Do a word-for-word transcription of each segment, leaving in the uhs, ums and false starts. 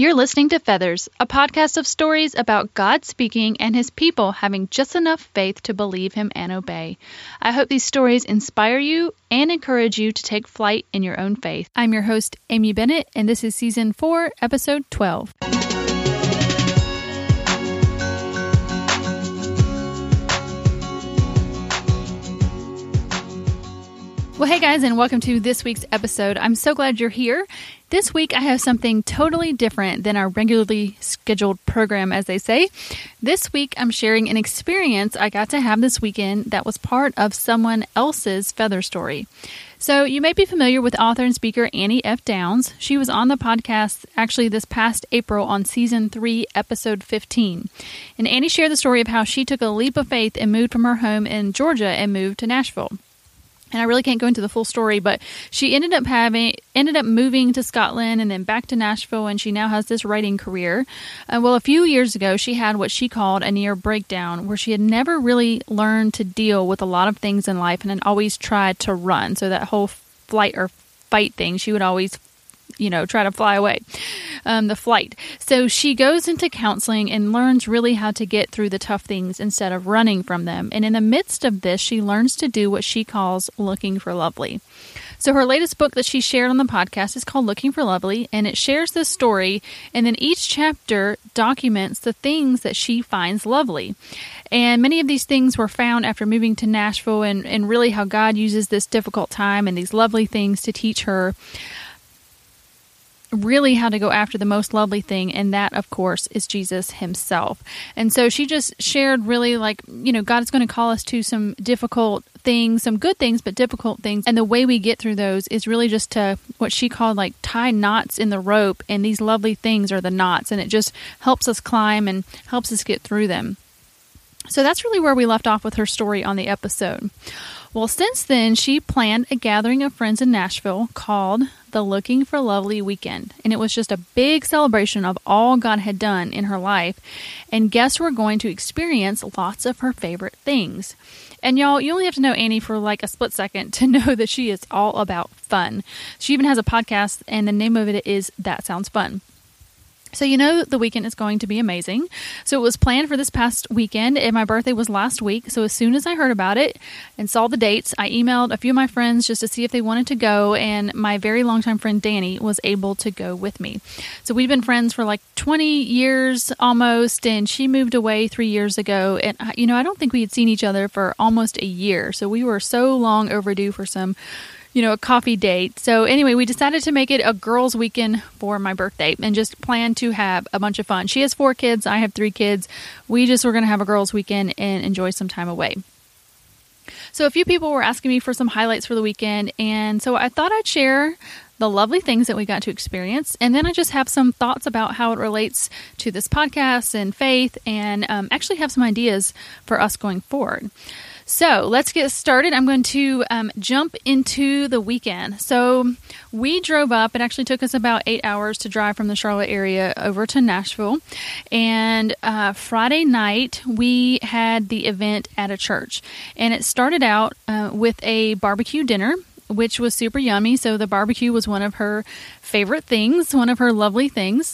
You're listening to Feathers, a podcast of stories about God speaking and his people having just enough faith to believe him and obey. I hope these stories inspire you and encourage you to take flight in your own faith. I'm your host, Amy Bennett, and this is Season four, Episode twelve. Well, hey guys, and welcome to this week's episode. I'm so glad you're here. This week I have something totally different than our regularly scheduled program, as they say. This week I'm sharing an experience I got to have this weekend that was part of someone else's feather story. So you may be familiar with author and speaker Annie F. Downs. She was on the podcast actually this past April on Season three, Episode fifteen. And Annie shared the story of how she took a leap of faith and moved from her home in Georgia and moved to Nashville. And I really can't go into the full story, but she ended up having, ended up moving to Scotland and then back to Nashville, and she now has this writing career. Uh, well, a few years ago, she had what she called a near breakdown, where she had never really learned to deal with a lot of things in life and had always tried to run. So that whole flight or fight thing, she would always, you know, try to fly away, um, the flight. So she goes into counseling and learns really how to get through the tough things instead of running from them. And in the midst of this, she learns to do what she calls looking for lovely. So her latest book that she shared on the podcast is called Looking for Lovely, and it shares this story, and then each chapter documents the things that she finds lovely. And many of these things were found after moving to Nashville, and, and really how God uses this difficult time and these lovely things to teach her really how to go after the most lovely thing, and that, of course, is Jesus himself. And so she just shared really like, you know, God is going to call us to some difficult things, some good things, but difficult things. And the way we get through those is really just to what she called like tie knots in the rope, and these lovely things are the knots, and it just helps us climb and helps us get through them. So that's really where we left off with her story on the episode. Well, since then, she planned a gathering of friends in Nashville called the Looking for Lovely Weekend. And it was just a big celebration of all God had done in her life. And guests were going to experience lots of her favorite things. And y'all, you only have to know Annie for like a split second to know that she is all about fun. She even has a podcast, and the name of it is That Sounds Fun. So you know the weekend is going to be amazing. So it was planned for this past weekend, and my birthday was last week. So as soon as I heard about it and saw the dates, I emailed a few of my friends just to see if they wanted to go, and my very longtime friend Danny was able to go with me. So we've been friends for like twenty years almost, and she moved away three years ago. And, you know, I don't think we had seen each other for almost a year. So we were so long overdue for some you know, a coffee date. So anyway, we decided to make it a girls' weekend for my birthday and just plan to have a bunch of fun. She has four kids. I have three kids. We just were going to have a girls' weekend and enjoy some time away. So a few people were asking me for some highlights for the weekend, and so I thought I'd share the lovely things that we got to experience, and then I just have some thoughts about how it relates to this podcast and faith, and um, actually have some ideas for us going forward. So let's get started. I'm going to um, jump into the weekend. So we drove up. It actually took us about eight hours to drive from the Charlotte area over to Nashville. And uh, Friday night, we had the event at a church. And it started out uh, with a barbecue dinner, which was super yummy. So the barbecue was one of her favorite things, one of her lovely things.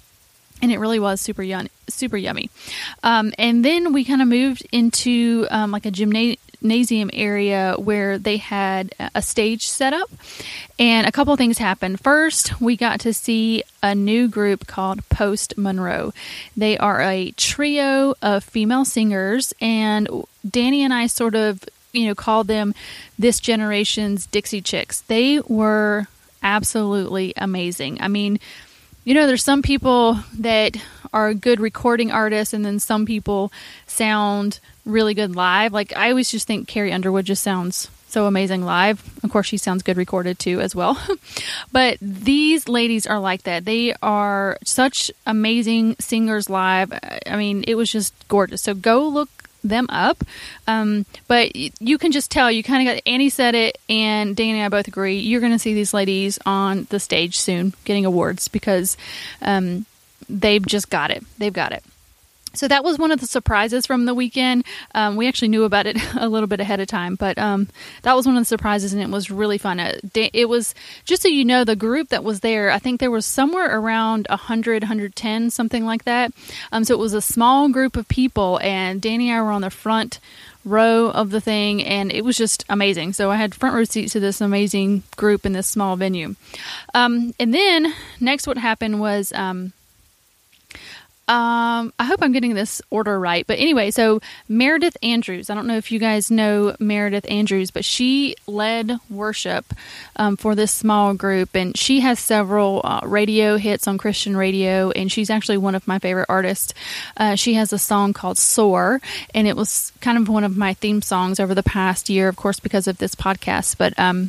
And it really was super yum, super yummy. Um, and then we kind of moved into um, like a gymnasium area where they had a stage set up. And a couple of things happened. First, we got to see a new group called Post Monroe. They are a trio of female singers. And Danny and I sort of, you know, called them this generation's Dixie Chicks. They were absolutely amazing. I mean, you know, there's some people that are good recording artists, and then some people sound really good live. Like, I always just think Carrie Underwood just sounds so amazing live. Of course, she sounds good recorded too as well. But these ladies are like that. They are such amazing singers live. I mean, it was just gorgeous. So go look them up. Um, but you can just tell, you kind of got, Annie said it, and Danny and I both agree, you're going to see these ladies on the stage soon getting awards, because um, they've just got it. They've got it. So that was one of the surprises from the weekend. Um, we actually knew about it a little bit ahead of time, but um, that was one of the surprises, and it was really fun. It, it was, just so you know, the group that was there, I think there was somewhere around one hundred, one hundred ten, something like that. Um, so it was a small group of people, and Danny and I were on the front row of the thing, and it was just amazing. So I had front row seats to this amazing group in this small venue. Um, and then next what happened was... Um, Um, I hope I'm getting this order right. But anyway, so Meredith Andrews, I don't know if you guys know Meredith Andrews, but she led worship um, for this small group. And she has several uh, radio hits on Christian radio. And she's actually one of my favorite artists. Uh, she has a song called Soar. And it was kind of one of my theme songs over the past year, of course, because of this podcast. But um,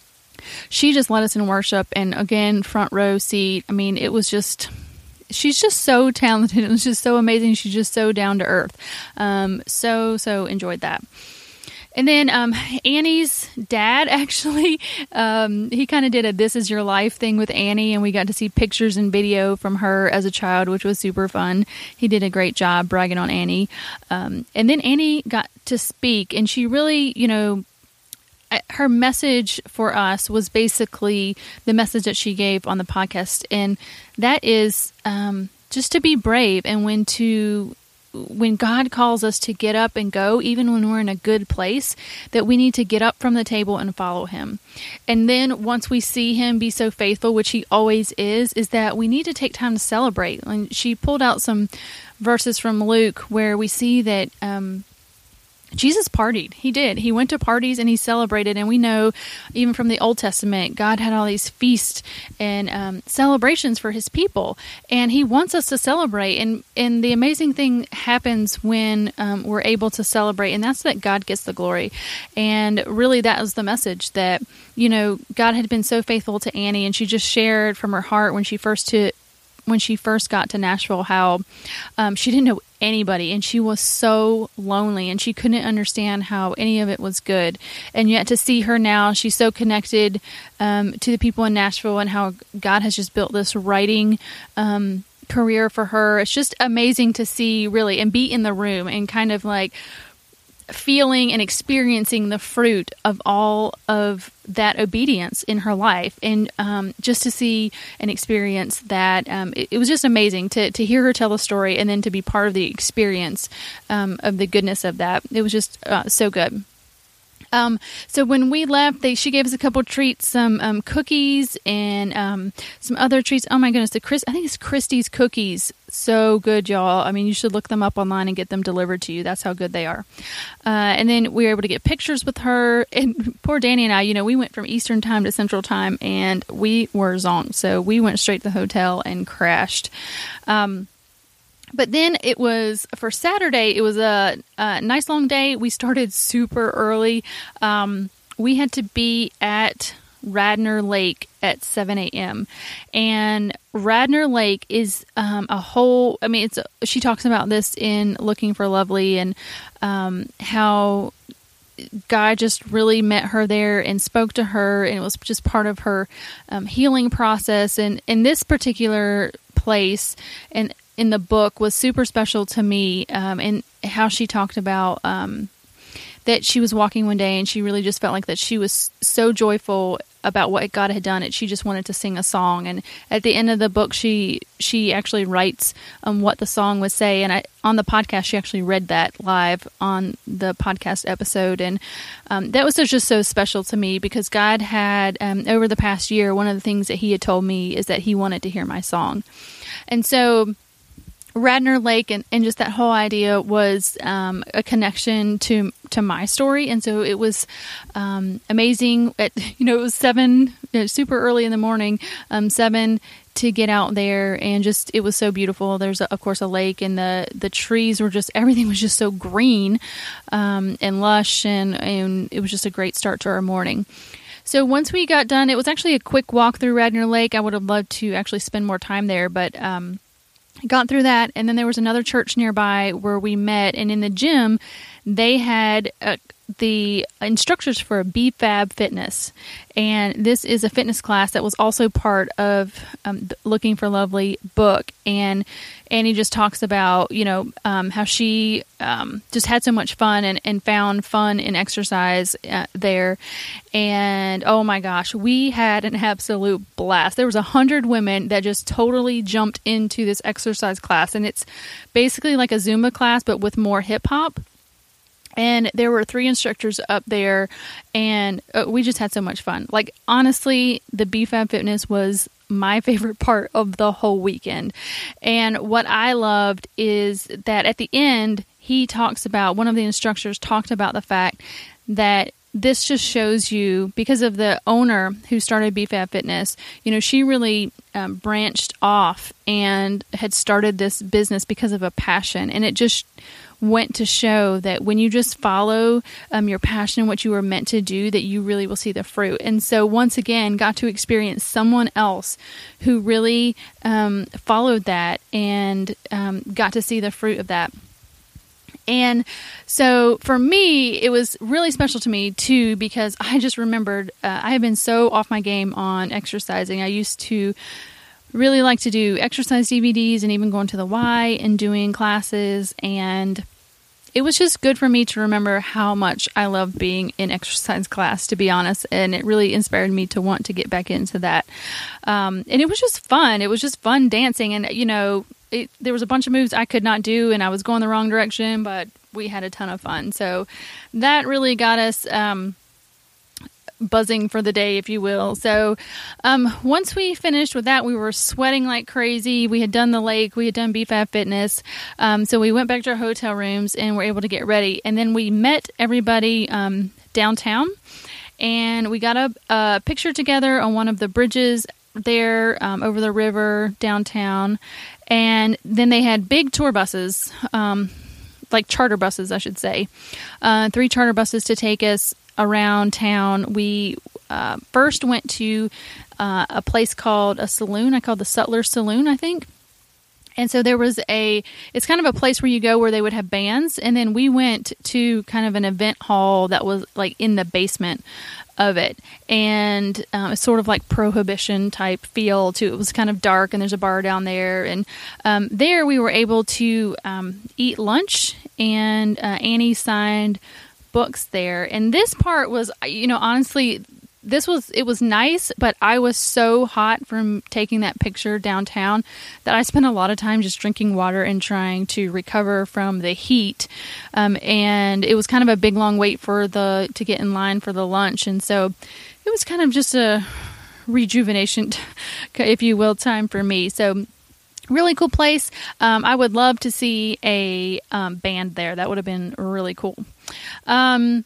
she just led us in worship. And again, front row seat. I mean, it was just... She's just so talented. It was just so amazing. She's just so down to earth. Um, so, so enjoyed that. And then um, Annie's dad, actually, um, he kind of did a This Is Your Life thing with Annie, and we got to see pictures and video from her as a child, which was super fun. He did a great job bragging on Annie. Um, and then Annie got to speak, and she really, you know, her message for us was basically the message that she gave on the podcast, and that is um, just to be brave, and when to when God calls us to get up and go, even when we're in a good place, that we need to get up from the table and follow Him. And then once we see Him be so faithful, which He always is, is that we need to take time to celebrate. And she pulled out some verses from Luke where we see that um, Jesus partied. He did. He went to parties and he celebrated. And we know, even from the Old Testament, God had all these feasts and um, celebrations for His people. And He wants us to celebrate. And, and the amazing thing happens when um, we're able to celebrate. And that's that God gets the glory. And really, that was the message that, you know, God had been so faithful to Annie. And she just shared from her heart when she first to when she first got to Nashville how um, she didn't know anybody, and she was so lonely, and she couldn't understand how any of it was good. And yet to see her now, she's so connected um, to the people in Nashville, and how God has just built this writing um, career for her. It's just amazing to see, really, and be in the room and kind of like feeling and experiencing the fruit of all of that obedience in her life. And um, just to see and experience that, um, it, it was just amazing to, to hear her tell the story and then to be part of the experience um, of the goodness of that. It was just uh, so good. Um, so when we left, they, she gave us a couple treats, some um, cookies and um, some other treats. Oh my goodness, the Chris, I think it's Christie's cookies. So good, y'all. I mean, you should look them up online and get them delivered to you. That's how good they are. Uh, and then we were able to get pictures with her. And poor Danny and I, you know, we went from Eastern time to Central time, and we were zonked. So we went straight to the hotel and crashed. Um, But then it was, for Saturday, it was a, a nice long day. We started super early. Um, we had to be at Radnor Lake at seven a.m. And Radnor Lake is um, a whole, I mean, it's a, she talks about this in Looking for Lovely, and um, how God just really met her there and spoke to her, and it was just part of her um, healing process. And in this particular place, and in the book, was super special to me, um, and how she talked about um, that she was walking one day and she really just felt like that she was so joyful about what God had done, that she just wanted to sing a song. And at the end of the book, she she actually writes um, what the song would say. And I, on the podcast, she actually read that live on the podcast episode. And um, that was just so special to me, because God had, um, over the past year, one of the things that He had told me is that He wanted to hear my song. And so Radnor Lake and, and just that whole idea was um, a connection to to my story. And so it was um, amazing. At, you know, it was seven, you know, super early in the morning, um, seven to get out there, and just, it was so beautiful. There's, a, of course, a lake, and the, the trees were just, everything was just so green um, and lush, and, and it was just a great start to our morning. So once we got done, it was actually a quick walk through Radnor Lake. I would have loved to actually spend more time there, but um, got through that. And then there was another church nearby where we met, and in the gym, they had uh, the instructors for B FAB Fitness. And this is a fitness class that was also part of um, Looking for Lovely book. And Annie just talks about, you know, um, how she um, just had so much fun and, and found fun in exercise uh, there. And oh my gosh, we had an absolute blast. There was a hundred women that just totally jumped into this exercise class. And it's basically like a Zumba class, but with more hip hop. And there were three instructors up there, and uh, we just had so much fun. Like, honestly, the B FAB Fitness was my favorite part of the whole weekend. And what I loved is that at the end, he talks about, one of the instructors talked about the fact that this just shows you, because of the owner who started B FAB Fitness, you know, she really um, branched off and had started this business because of a passion. And it just went to show that when you just follow um, your passion, what you were meant to do, that you really will see the fruit. And so once again, got to experience someone else who really um, followed that and um, got to see the fruit of that. And so for me, it was really special to me too, because I just remembered uh, I have been so off my game on exercising. I used to really like to do exercise D V Ds and even going to the Y and doing classes, and it was just good for me to remember how much I love being in exercise class, to be honest, and it really inspired me to want to get back into that. Um, and it was just fun. It was just fun dancing, and you know, it, there was a bunch of moves I could not do, and I was going the wrong direction, but we had a ton of fun. So that really got us um, buzzing for the day, if you will. So um, once we finished with that, we were sweating like crazy. We had done the lake. We had done B FAB Fitness. Um, so we went back to our hotel rooms and were able to get ready. And then we met everybody um, downtown, and we got a, a picture together on one of the bridges there um, over the river downtown. And then they had big tour buses, um, like charter buses, I should say, uh, three charter buses to take us around town. We uh, first went to uh, a place called a saloon. I called the Sutler Saloon, I think. And so there was a, it's kind of a place where you go where they would have bands. And then we went to kind of an event hall that was like in the basement of it. And um, it's sort of like prohibition type feel too. It was kind of dark, and there's a bar down there. And um, there we were able to um, eat lunch, and uh, Annie signed books there. And this part was, you know, honestly, this was, it was nice, but I was so hot from taking that picture downtown that I spent a lot of time just drinking water and trying to recover from the heat. Um, and it was kind of a big, long wait for the, to get in line for the lunch. And so it was kind of just a rejuvenation, if you will, time for me. So really cool place. Um, I would love to see a um, band there. That would have been really cool. Um,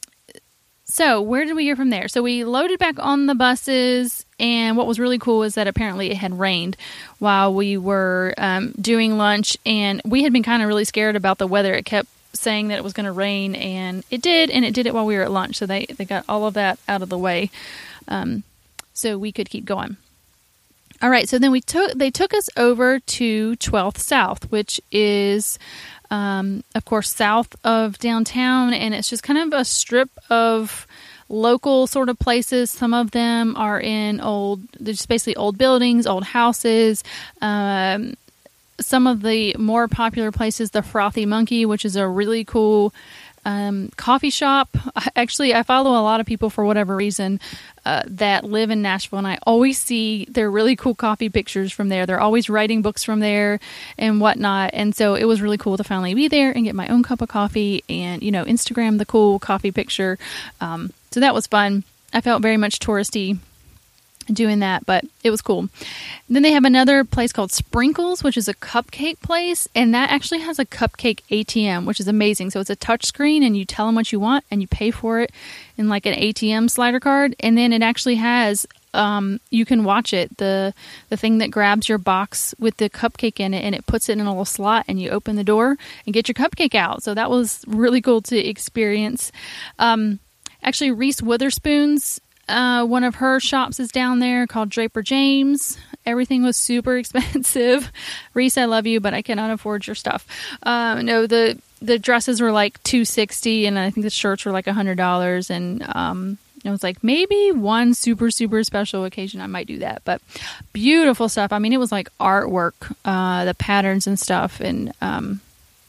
so where did we go from there? So we loaded back on the buses, and what was really cool is that apparently it had rained while we were um, doing lunch, and we had been kind of really scared about the weather. It kept saying that it was going to rain, and it did, and it did it while we were at lunch. So they, they got all of that out of the way, um, so we could keep going. All right, so then we took they took us over to twelfth South, which is, um, of course, south of downtown, and it's just kind of a strip of local sort of places. Some of them are in old, they're just basically old buildings, old houses. Um, some of the more popular places, the Frothy Monkey, which is a really cool um, coffee shop. Actually, I follow a lot of people for whatever reason uh, that live in Nashville, and I always see their really cool coffee pictures from there. They're always writing books from there and whatnot, and so it was really cool to finally be there and get my own cup of coffee and, you know, Instagram the cool coffee picture. Um, so that was fun. I felt very much touristy doing that, but it was cool. And then they have another place called Sprinkles, which is a cupcake place, and that actually has a cupcake A T M, which is amazing. So it's a touch screen, and you tell them what you want, and you pay for it in like an A T M slider card, and then it actually has um you can watch it, the the thing that grabs your box with the cupcake in it, and it puts it in a little slot, and you open the door and get your cupcake out. So that was really cool to experience. Um actually, Reese Witherspoon's Uh, one of her shops is down there called Draper James. Everything was super expensive. Reese, I love you, but I cannot afford your stuff. Uh, no, the the dresses were like two hundred sixty dollars, and I think the shirts were like one hundred dollars. And um, I was like, maybe one super, super special occasion I might do that. But beautiful stuff. I mean, it was like artwork, uh, the patterns and stuff. And um,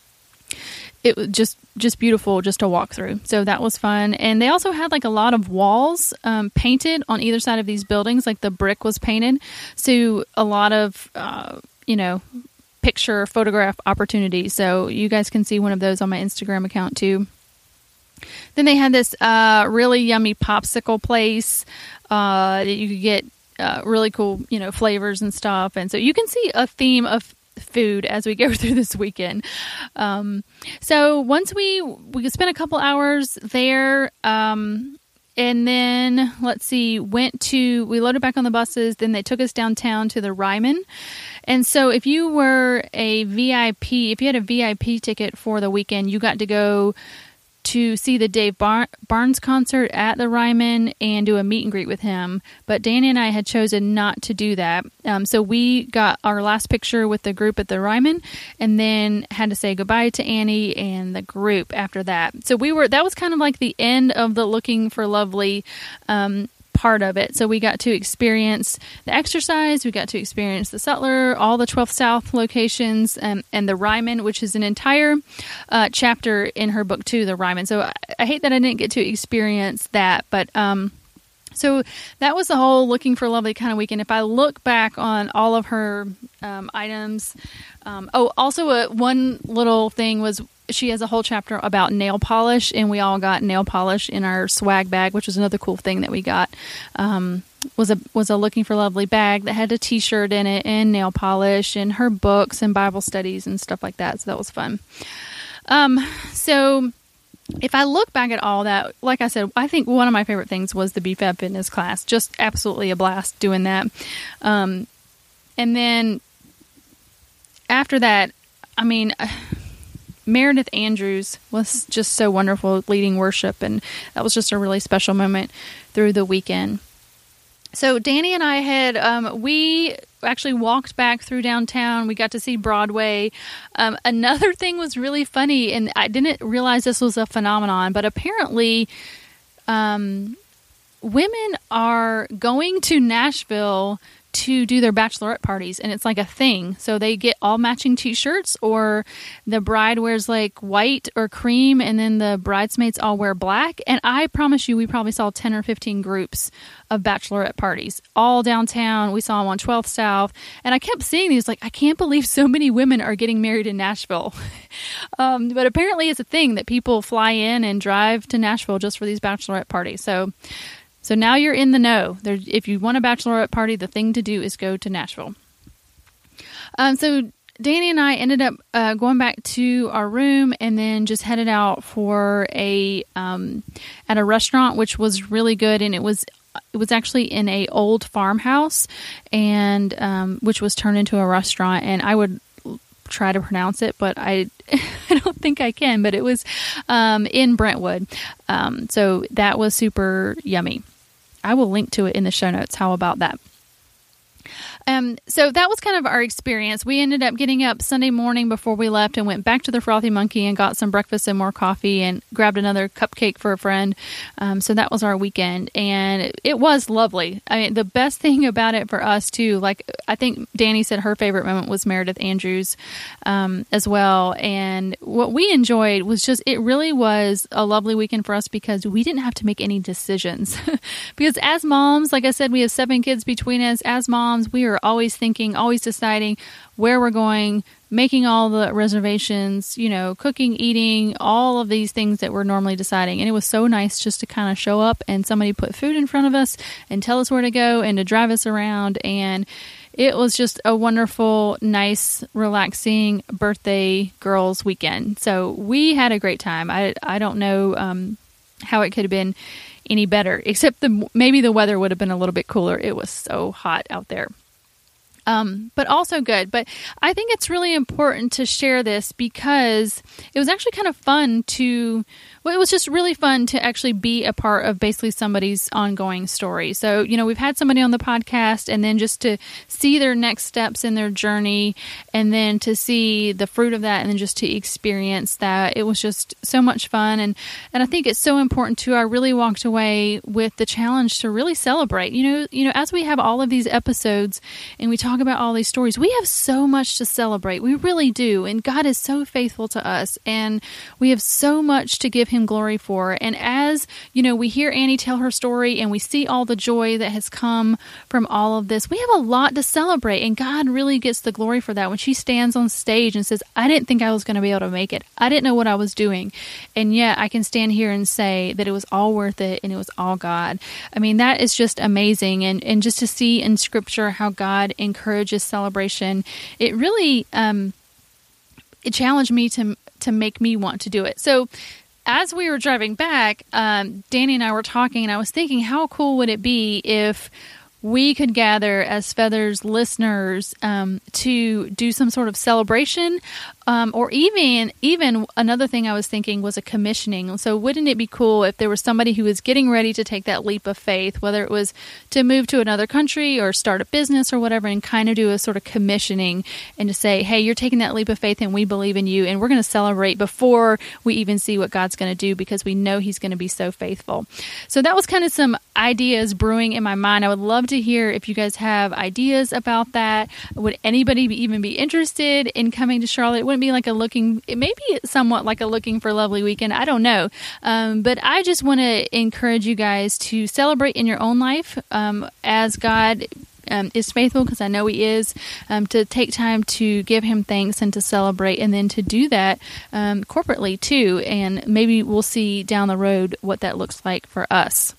it was just, just beautiful just to walk through. So that was fun. And they also had like a lot of walls um, painted on either side of these buildings. Like the brick was painted. So a lot of, uh, you know, picture photograph opportunities. So you guys can see one of those on my Instagram account too. Then they had this uh, really yummy popsicle place uh, that you could get uh, really cool, you know, flavors and stuff. And so you can see a theme of food as we go through this weekend. Um, so once we we spent a couple hours there, um, and then let's see, went to we loaded back on the buses. Then they took us downtown to the Ryman. And so if you were a V I P, if you had a V I P ticket for the weekend, you got to go to see the Dave Bar- Barnes concert at the Ryman and do a meet and greet with him. But Danny and I had chosen not to do that. Um, so we got our last picture with the group at the Ryman and then had to say goodbye to Annie and the group after that. So we were, that was kind of like the end of the Looking for Lovely um part of it. So we got to experience the exercise, we got to experience the Sutler, all the twelfth South locations, um, and the Ryman, which is an entire uh, chapter in her book too, the Ryman. So I, I hate that I didn't get to experience that, but um, so that was the whole Looking for Lovely kind of weekend. If I look back on all of her um, items, um, oh, also a, one little thing was she has a whole chapter about nail polish, and we all got nail polish in our swag bag, which was another cool thing that we got. Um, was a was a Looking for Lovely bag that had a T-shirt in it and nail polish and her books and Bible studies and stuff like that. So that was fun. Um, so if I look back at all that, like I said, I think one of my favorite things was the B F A B fitness class. Just absolutely a blast doing that. Um, and then after that, I mean, Meredith Andrews was just so wonderful leading worship, and that was just a really special moment through the weekend. So Danny and I had, um, we actually walked back through downtown. We got to see Broadway. Um, another thing was really funny, and I didn't realize this was a phenomenon, but apparently um, women are going to Nashville to do their bachelorette parties, and it's like a thing. So they get all matching T-shirts, or the bride wears like white or cream, and then the bridesmaids all wear black. And I promise you, we probably saw ten or fifteen groups of bachelorette parties all downtown. We saw them on twelfth South, and I kept seeing these like, I can't believe so many women are getting married in Nashville. um, but apparently it's a thing that people fly in and drive to Nashville just for these bachelorette parties. So So now you're in the know. There, if you want a bachelorette party, the thing to do is go to Nashville. Um, so Danny and I ended up uh, going back to our room and then just headed out for a um, at a restaurant, which was really good, and it was it was actually in a old farmhouse, and um, which was turned into a restaurant. And I would try to pronounce it, but I I don't think I can. But it was um, in Brentwood, um, so that was super yummy. I will link to it in the show notes. How about that? Um, so that was kind of our experience. We ended up getting up Sunday morning before we left and went back to the Frothy Monkey and got some breakfast and more coffee and grabbed another cupcake for a friend. Um, so that was our weekend, and it, it was lovely. I mean, the best thing about it for us too, like I think Danny said her favorite moment was Meredith Andrews um, as well. And what we enjoyed was just, it really was a lovely weekend for us because we didn't have to make any decisions. Because as moms, like I said, we have seven kids between us. As moms, we are always thinking, always deciding where we're going, making all the reservations, you know, cooking, eating, all of these things that we're normally deciding. And it was so nice just to kind of show up and somebody put food in front of us and tell us where to go and to drive us around. And it was just a wonderful, nice, relaxing birthday girls weekend. So we had a great time. I, I don't know um, how it could have been any better, except the maybe the weather would have been a little bit cooler. It was so hot out there. Um, but also good. But I think it's really important to share this because it was actually kind of fun to well, it was just really fun to actually be a part of basically somebody's ongoing story. So, you know, we've had somebody on the podcast, and then just to see their next steps in their journey, and then to see the fruit of that, and then just to experience that. It was just so much fun. And, and I think it's so important too. I really walked away with the challenge to really celebrate. You know, you know, as we have all of these episodes and we talk about all these stories, we have so much to celebrate. We really do. And God is so faithful to us, and we have so much to give him glory for. And as, you know, we hear Annie tell her story and we see all the joy that has come from all of this, we have a lot to celebrate, and God really gets the glory for that. When she stands on stage and says, I didn't think I was going to be able to make it. I didn't know what I was doing. And yet I can stand here and say that it was all worth it, and it was all God. I mean, that is just amazing. And, and just to see in Scripture how God encourages celebration, it really, um, it challenged me to, to make me want to do it. So as we were driving back, um, Danny and I were talking, and I was thinking, how cool would it be if we could gather as Feathers listeners um, to do some sort of celebration, um, or even even another thing I was thinking was a commissioning. So wouldn't it be cool if there was somebody who was getting ready to take that leap of faith, whether it was to move to another country or start a business or whatever, and kind of do a sort of commissioning, and to say, hey, you're taking that leap of faith and we believe in you, and we're going to celebrate before we even see what God's going to do, because we know he's going to be so faithful. So that was kind of some ideas brewing in my mind. I would love to hear if you guys have ideas about that. Would anybody be, even be interested in coming to Charlotte? It wouldn't be like a looking, it may be somewhat like a looking for lovely weekend. I don't know. Um, but I just want to encourage you guys to celebrate in your own life um, as God Um, is faithful, because I know he is, um, to take time to give him thanks and to celebrate, and then to do that um, corporately too. And maybe we'll see down the road what that looks like for us.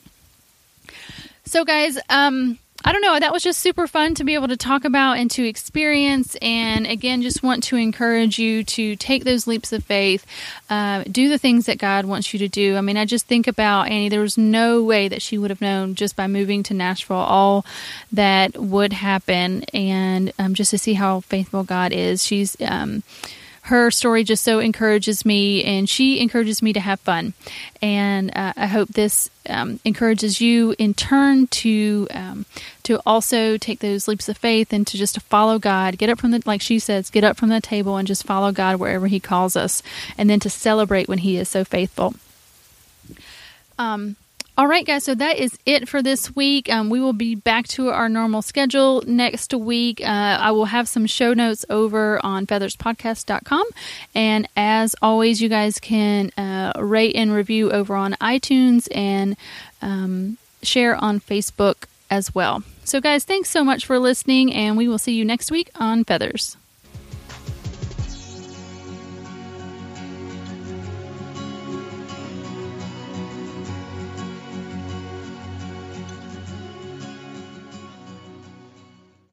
So guys, um, I don't know, that was just super fun to be able to talk about and to experience. And again, just want to encourage you to take those leaps of faith, uh, do the things that God wants you to do. I mean, I just think about Annie. There was no way that she would have known just by moving to Nashville all that would happen. And um, just to see how faithful God is. She's... Um, Her story just so encourages me, and she encourages me to have fun. And uh, I hope this um, encourages you in turn to um, to also take those leaps of faith and to just to follow God. Get up from the, like she says, get up from the table and just follow God wherever he calls us, and then to celebrate when he is so faithful. Um. All right, guys, so that is it for this week. Um, we will be back to our normal schedule next week. Uh, I will have some show notes over on feathers podcast dot com. And as always, you guys can uh, rate and review over on iTunes, and um, share on Facebook as well. So, guys, thanks so much for listening, and we will see you next week on Feathers.